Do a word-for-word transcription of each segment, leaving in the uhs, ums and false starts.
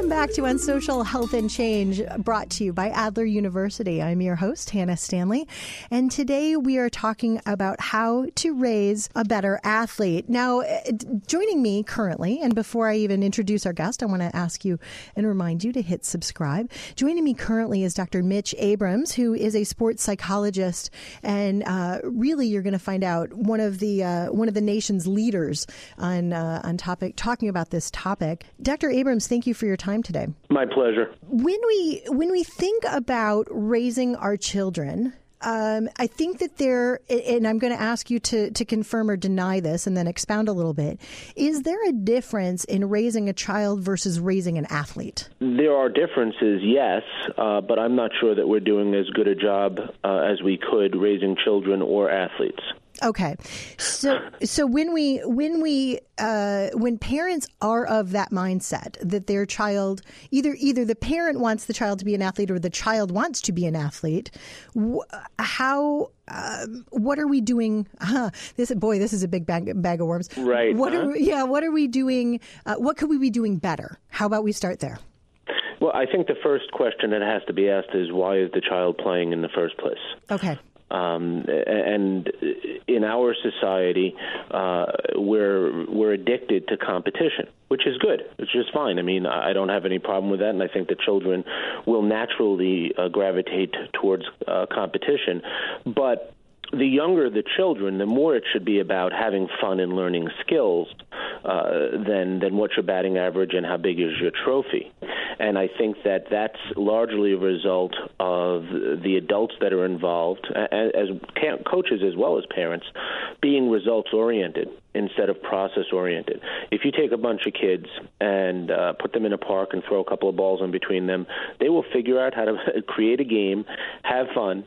Welcome back to Unsocial Health and Change, brought to you by Adler University. I'm your host, Hannah Stanley, and today we are talking about how to raise a better athlete. Now, joining me currently, and before I even introduce our guest, I want to ask you and remind you to hit subscribe. Joining me currently is Doctor Mitch Abrams, who is a sports psychologist, and uh, really you're going to find out one of the uh, one of the nation's leaders on uh, on topic talking about this topic. Doctor Abrams, thank you for your time today. My pleasure. When we when we think about raising our children, um, I think that there, and I'm going to ask you to, to confirm or deny this and then expound a little bit. Is there a difference in raising a child versus raising an athlete? There are differences, yes, uh, but I'm not sure that we're doing as good a job uh, as we could raising children or athletes. Okay, so so when we when we uh, when parents are of that mindset that their child either either the parent wants the child to be an athlete or the child wants to be an athlete, wh- how um, what are we doing? Huh, this boy, this is a big bag, bag of worms. Right? What huh? are we, yeah? What are we doing? Uh, what could we be doing better? How about we start there? Well, I think the first question that has to be asked is, why is the child playing in the first place? Okay. Um, and in our society, uh, we're we're addicted to competition, which is good, which is fine. I mean, I don't have any problem with that, and I think that children will naturally uh, gravitate towards uh, competition. But the younger the children, the more it should be about having fun and learning skills uh, than than what's your batting average and how big is your trophy. And I think that that's largely a result of the adults that are involved, as coaches as well as parents, being results-oriented instead of process-oriented. If you take a bunch of kids and uh, put them in a park and throw a couple of balls in between them, they will figure out how to create a game, have fun,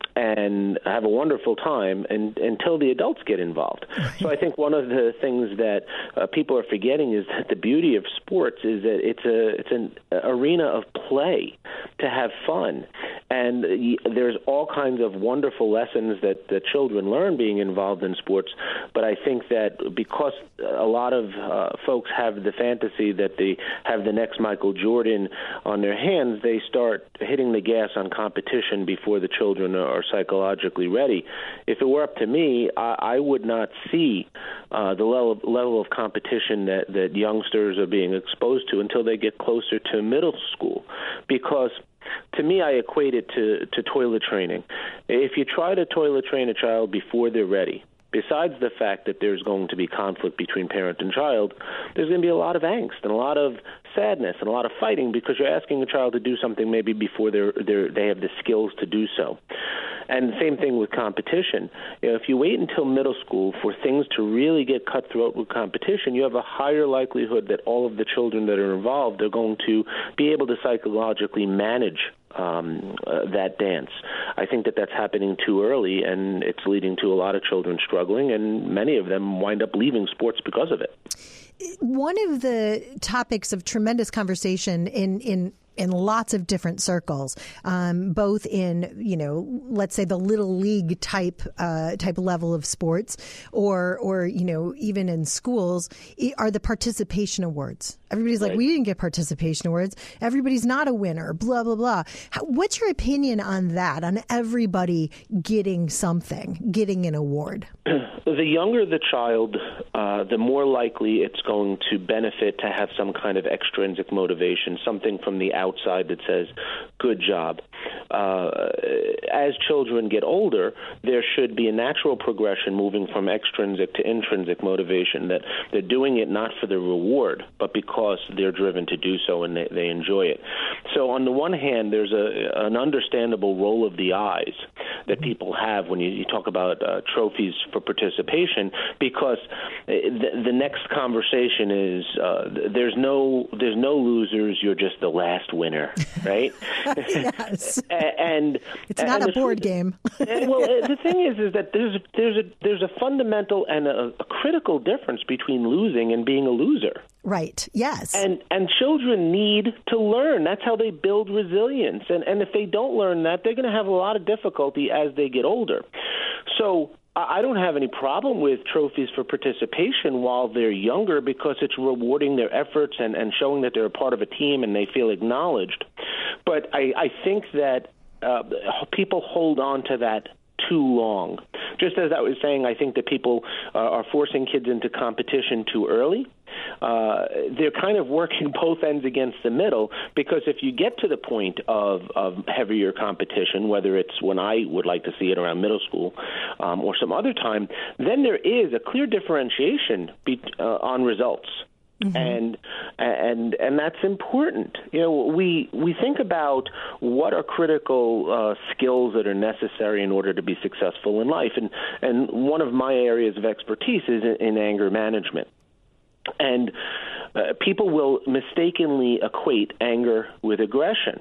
and have a wonderful time and, until the adults get involved. So I think one of the things that uh, people are forgetting is that the beauty of sports is that it's a it's an arena of play to have fun. And there's all kinds of wonderful lessons that, that children learn being involved in sports. But I think that because a lot of uh, folks have the fantasy that they have the next Michael Jordan on their hands, they start hitting the gas on competition before the children are psychologically ready. If it were up to me, I, I would not see uh, the level, level of competition that, that youngsters are being exposed to until they get closer to middle school, because to me, I equate it to, to toilet training. If you try to toilet train a child before they're ready, besides the fact that there's going to be conflict between parent and child, there's going to be a lot of angst and a lot of sadness and a lot of fighting because you're asking a child to do something maybe before they're, they're, they have the skills to do so. And the same thing with competition. You know, if you wait until middle school for things to really get cutthroat with competition, you have a higher likelihood that all of the children that are involved are going to be able to psychologically manage Um, uh, that dance. I think that that's happening too early, and it's leading to a lot of children struggling, and many of them wind up leaving sports because of it. One of the topics of tremendous conversation in, in in lots of different circles, um, both in, you know, let's say the little league type uh, type level of sports, or or you know, even in schools, are the participation awards. Everybody's like, right. We didn't get participation awards. Everybody's not a winner. Blah blah blah. How, what's your opinion on that? On everybody getting something, getting an award? The younger the child, uh, the more likely it's going to benefit to have some kind of extrinsic motivation, something from the outside that says, good job. Uh, as children get older, there should be a natural progression moving from extrinsic to intrinsic motivation, that they're doing it not for the reward, but because they're driven to do so and they, they enjoy it. So on the one hand, there's a, an understandable roll of the eyes that people have when you, you talk about uh, trophies for participation, because the, the next conversation is uh, there's no there's no losers. You're just the last winner, right? Yes. and it's not and a board game. Well, the thing is, is that there's there's a there's a fundamental and a, a critical difference between losing and being a loser. Right. Yes. And and children need to learn. That's how they build resilience. And and if they don't learn that, they're going to have a lot of difficulty as they get older. So I don't have any problem with trophies for participation while they're younger because it's rewarding their efforts and, and showing that they're a part of a team and they feel acknowledged. But I, I think that uh, people hold on to that too long. Just as I was saying, I think that people uh, are forcing kids into competition too early. Uh, they're kind of working both ends against the middle, because if you get to the point of, of heavier competition, whether it's when I would like to see it around middle school um, or some other time, then there is a clear differentiation be, uh, on results. Mm-hmm. And and and that's important. You know, we we think about what are critical uh, skills that are necessary in order to be successful in life, and and one of my areas of expertise is in, in anger management. And uh, people will mistakenly equate anger with aggression.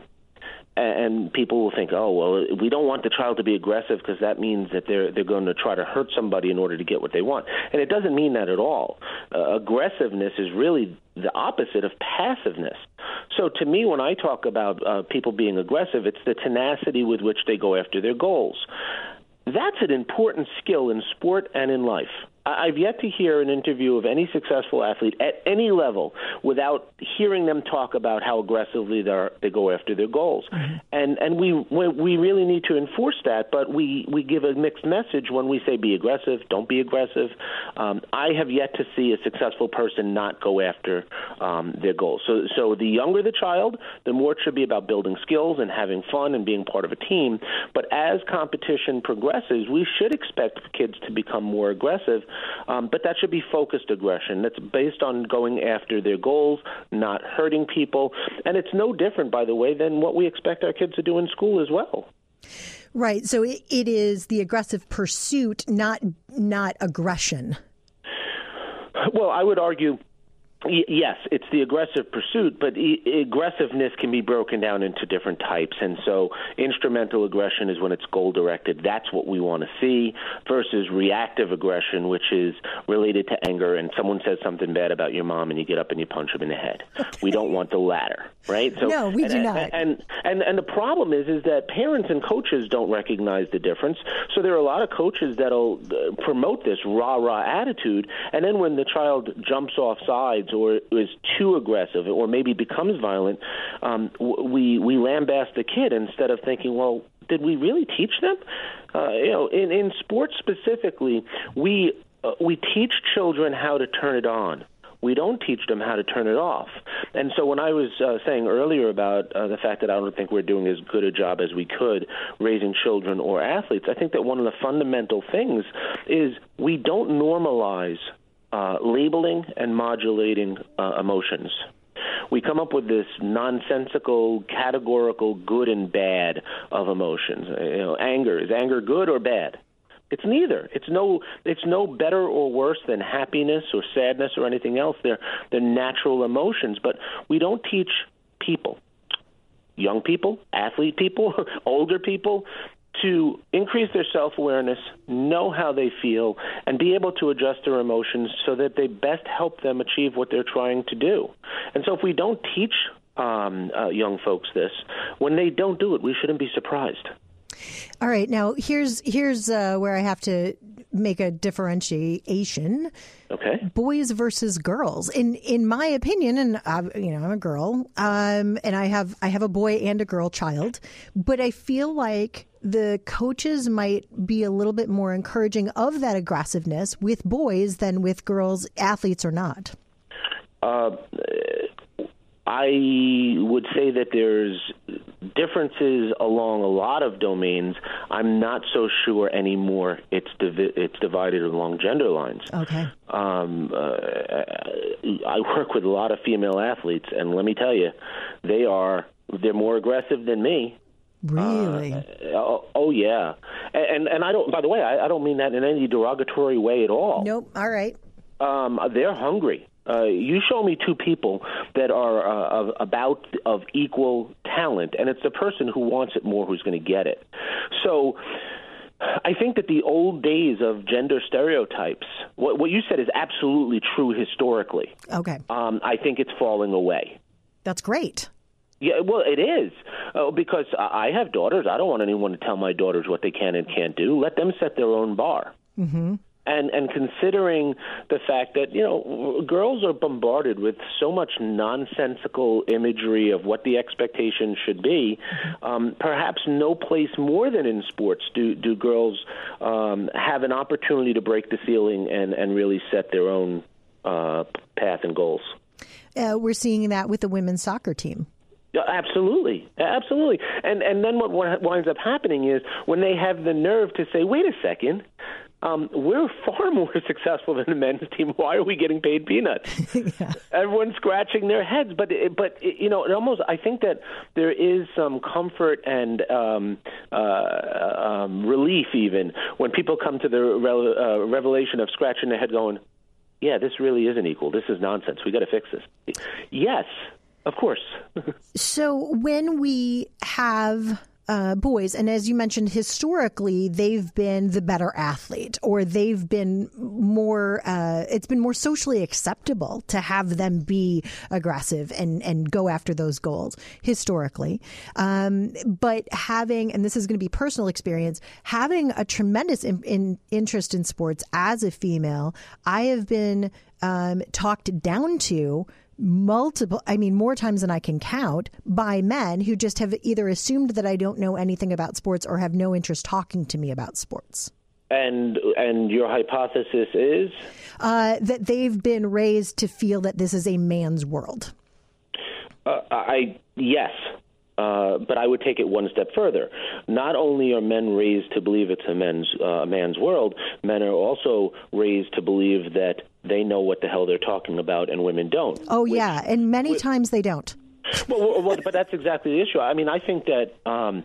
And people will think, oh, well, we don't want the child to be aggressive because that means that they're they're going to try to hurt somebody in order to get what they want. And it doesn't mean that at all. Uh, aggressiveness is really the opposite of passiveness. So to me, when I talk about uh, people being aggressive, it's the tenacity with which they go after their goals. That's an important skill in sport and in life. I've yet to hear an interview of any successful athlete at any level without hearing them talk about how aggressively they're, they go after their goals. Mm-hmm. And and we we really need to enforce that, but we, we give a mixed message when we say be aggressive, don't be aggressive. Um, I have yet to see a successful person not go after um, their goals. So, so the younger the child, the more it should be about building skills and having fun and being part of a team. But as competition progresses, we should expect kids to become more aggressive. Um, but that should be focused aggression. That's based on going after their goals, not hurting people. And it's no different, by the way, than what we expect our kids to do in school as well. Right. So it, it is the aggressive pursuit, not not aggression. Well, I would argue, yes, it's the aggressive pursuit, but e- aggressiveness can be broken down into different types. And so instrumental aggression is when it's goal-directed. That's what we want to see, versus reactive aggression, which is related to anger, and someone says something bad about your mom and you get up and you punch them in the head. Okay. We don't want the latter, right? So, no, we and, do not. And, and, and the problem is, is that parents and coaches don't recognize the difference. So there are a lot of coaches that'll promote this rah-rah attitude, and then when the child jumps off sides or is too aggressive or maybe becomes violent, um, we we lambast the kid instead of thinking, well, did we really teach them? Uh, you know, in, in sports specifically, we uh, we teach children how to turn it on. We don't teach them how to turn it off. And so when I was uh, saying earlier about uh, the fact that I don't think we're doing as good a job as we could raising children or athletes, I think that one of the fundamental things is we don't normalize Uh, labeling and modulating uh, emotions. We come up with this nonsensical, categorical good and bad of emotions. You know, anger, is anger good or bad? It's neither. It's no. It's no better or worse than happiness or sadness or anything else. They're they're natural emotions, but we don't teach people, young people, athlete people, older people, to increase their self-awareness, know how they feel, and be able to adjust their emotions so that they best help them achieve what they're trying to do. And so if we don't teach um, uh, young folks this, when they don't do it, we shouldn't be surprised. All right. Now, here's here's uh, where I have to make a differentiation. Okay. Boys versus girls. In in my opinion, and I, you know, I'm a girl, um, and I have I have a boy and a girl child, but I feel like the coaches might be a little bit more encouraging of that aggressiveness with boys than with girls, athletes or not. Uh, I would say that there's differences along a lot of domains. I'm not so sure anymore it's divi- it's divided along gender lines. Okay. Um, uh, I work with a lot of female athletes, and let me tell you, they are they're more aggressive than me. Really? Uh, oh, oh, yeah. And and I don't. By the way, I, I don't mean that in any derogatory way at all. Nope. All right. Um, they're hungry. Uh, you show me two people that are uh, of, about of equal talent, and it's the person who wants it more who's going to get it. So I think that the old days of gender stereotypes, what, what you said is absolutely true historically. Okay. Um, I think it's falling away. That's great. Yeah, well, it is, uh, because I have daughters. I don't want anyone to tell my daughters what they can and can't do. Let them set their own bar. Mm-hmm. And and considering the fact that, you know, girls are bombarded with so much nonsensical imagery of what the expectation should be, um, perhaps no place more than in sports do, do girls um, have an opportunity to break the ceiling and, and really set their own uh, path and goals. Uh, we're seeing that with the women's soccer team. Yeah, absolutely, absolutely. And and then what winds up happening is when they have the nerve to say, wait a second, Um, we're far more successful than the men's team. Why are we getting paid peanuts? Yeah. Everyone's scratching their heads. But, it, but it, you know, it almost, I think that there is some comfort and um, uh, um, relief even when people come to the re- uh, revelation of scratching their head going, yeah, this really isn't equal. This is nonsense. We got to fix this. Yes, of course. So when we have... Uh, boys, and as you mentioned, historically, they've been the better athlete, or they've been more, uh, it's been more socially acceptable to have them be aggressive and, and go after those goals historically. Um, but having, and this is going to be personal experience, having a tremendous in, in interest in sports as a female, I have been um, talked down to multiple, I mean, more times than I can count, by men who just have either assumed that I don't know anything about sports or have no interest talking to me about sports. And and your hypothesis is? Uh, that they've been raised to feel that this is a man's world. Uh, I yes. Uh, but I would take it one step further. Not only are men raised to believe it's a men's uh, a man's world, men are also raised to believe that they know what the hell they're talking about, and women don't. Oh, which, yeah, and many which, times they don't. Well, well, but that's exactly the issue. I mean, I think that um,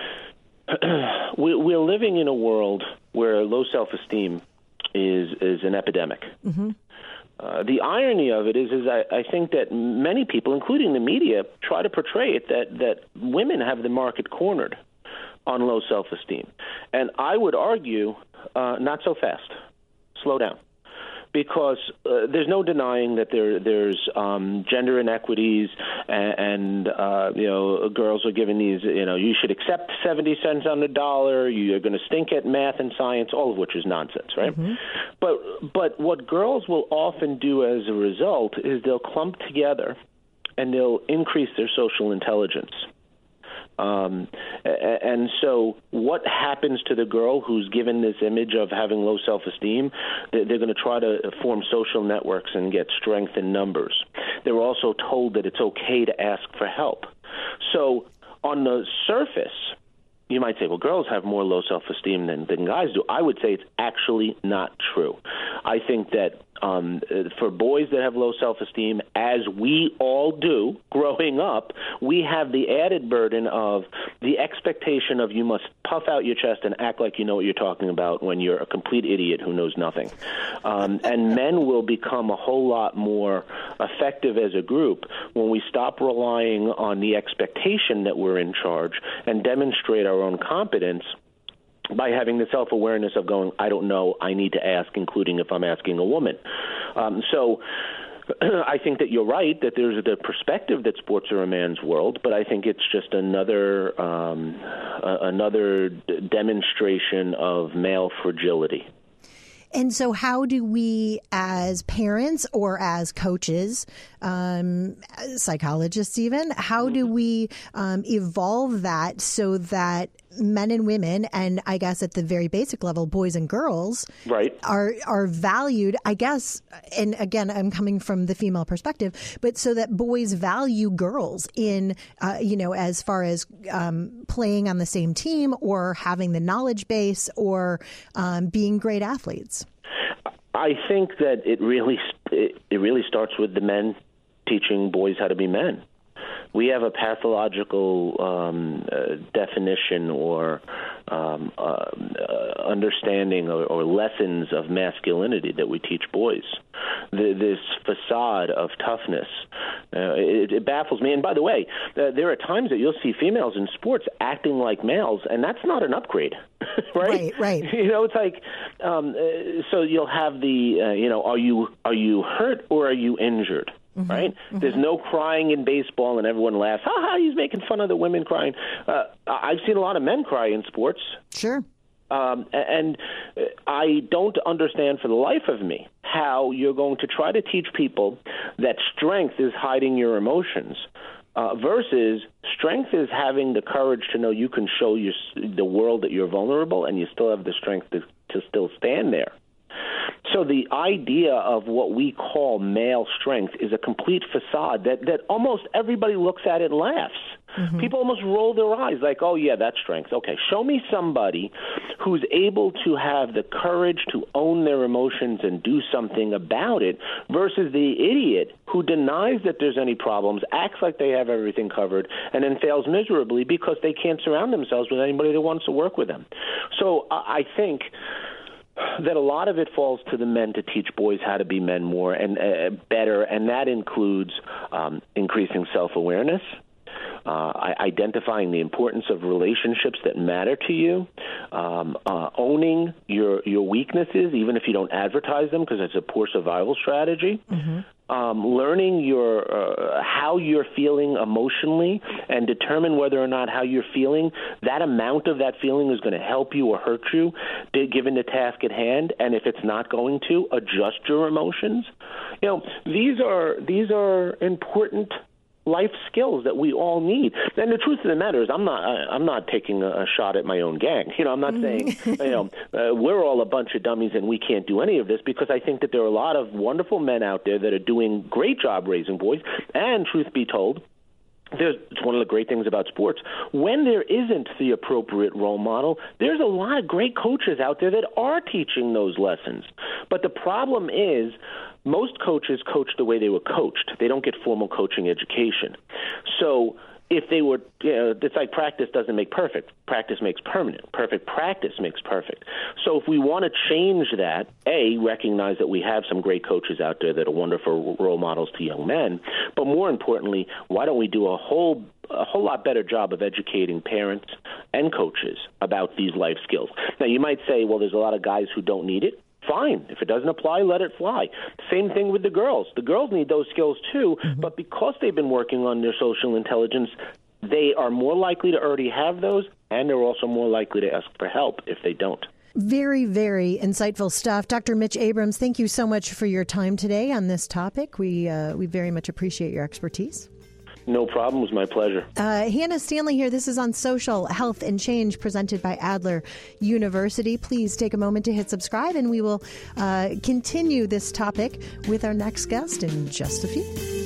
we, we're living in a world where low self-esteem is is an epidemic. Mm-hmm. Uh, the irony of it is, is I, I think that many people, including the media, try to portray it that, that women have the market cornered on low self-esteem. And I would argue, uh, not so fast. Slow down. Because uh, there's no denying that there there's um, gender inequities, and, and uh, you know, girls are given these, you know, you should accept seventy cents on the dollar, you're going to stink at math and science, all of which is nonsense, right? Mm-hmm. But but what girls will often do as a result is they'll clump together and they'll increase their social intelligence. Um, and so what happens to the girl who's given this image of having low self-esteem? They're going to try to form social networks and get strength in numbers. They're also told that it's okay to ask for help. So on the surface, you might say, well, girls have more low self-esteem than, than guys do. I would say it's actually not true. I think that um, for boys that have low self-esteem, as we all do growing up, we have the added burden of the expectation of you must puff out your chest and act like you know what you're talking about when you're a complete idiot who knows nothing. Um, and men will become a whole lot more effective as a group when we stop relying on the expectation that we're in charge and demonstrate our own competence by having the self-awareness of going, I don't know, I need to ask, including if I'm asking a woman. Um, so I think that you're right, that there's the perspective that sports are a man's world, but I think it's just another um, uh, another d- demonstration of male fragility. And so how do we, as parents or as coaches, um, psychologists even, how do we um, evolve that so that men and women, and I guess at the very basic level, boys and girls, right, are are valued, I guess, and again, I'm coming from the female perspective, but so that boys value girls in, uh, you know, as far as um, playing on the same team or having the knowledge base or um, being great athletes? I think that it really it, it really starts with the men teaching boys how to be men. We have a pathological um, uh, definition or um, uh, uh, understanding or, or lessons of masculinity that we teach boys. The, this facade of toughness, uh, it, it baffles me. And by the way, uh, there are times that you'll see females in sports acting like males, and that's not an upgrade, right? Right, right. You know, it's like, um, uh, so you'll have the, uh, you know, are you are you hurt or are you injured? Mm-hmm, right? Mm-hmm. There's no crying in baseball, and everyone laughs. Ha ha! He's making fun of the women crying. Uh, I've seen a lot of men cry in sports. Sure. Um, and I don't understand for the life of me how you're going to try to teach people that strength is hiding your emotions uh, versus strength is having the courage to know you can show your, the world that you're vulnerable and you still have the strength to, to still stand there. So the idea of what we call male strength is a complete facade that, that almost everybody looks at it and laughs. Mm-hmm. People almost roll their eyes like, oh, yeah, that's strength. Okay, show me somebody who's able to have the courage to own their emotions and do something about it versus the idiot who denies that there's any problems, acts like they have everything covered, and then fails miserably because they can't surround themselves with anybody that wants to work with them. So I think that a lot of it falls to the men to teach boys how to be men more and uh, better, and that includes um, increasing self-awareness, uh, identifying the importance of relationships that matter to you, um, uh, owning your your weaknesses, even if you don't advertise them, because it's a poor survival strategy. Mm-hmm. Um, learning your uh, how you're feeling emotionally and determine whether or not how you're feeling, that amount of that feeling is going to help you or hurt you, given the task at hand. And if it's not going to, adjust your emotions. You know, these are these are important life skills that we all need. And the truth of the matter is, I'm not I'm not taking a shot at my own gang. You know, I'm not saying, you know, uh, we're all a bunch of dummies and we can't do any of this, because I think that there are a lot of wonderful men out there that are doing great job raising boys. And truth be told, There's, it's one of the great things about sports. When there isn't the appropriate role model, there's a lot of great coaches out there that are teaching those lessons. But the problem is, most coaches coach the way they were coached. They don't get formal coaching education. So if they were, you know, it's like practice doesn't make perfect. Practice makes permanent. Perfect practice makes perfect. So if we want to change that, A, recognize that we have some great coaches out there that are wonderful role models to young men, but more importantly, why don't we do a whole a whole lot better job of educating parents and coaches about these life skills? Now, you might say, well, there's a lot of guys who don't need it. Fine. If it doesn't apply, let it fly. Same thing with the girls. The girls need those skills too, mm-hmm. but because they've been working on their social intelligence, they are more likely to already have those, and they're also more likely to ask for help if they don't. Very, very insightful stuff. Doctor Mitch Abrams, thank you so much for your time today on this topic. We uh, we very much appreciate your expertise. No problem. It was my pleasure. Uh, Hannah Stanley here. This is On Social Health and Change, presented by Adler University. Please take a moment to hit subscribe, and we will uh, continue this topic with our next guest in just a few.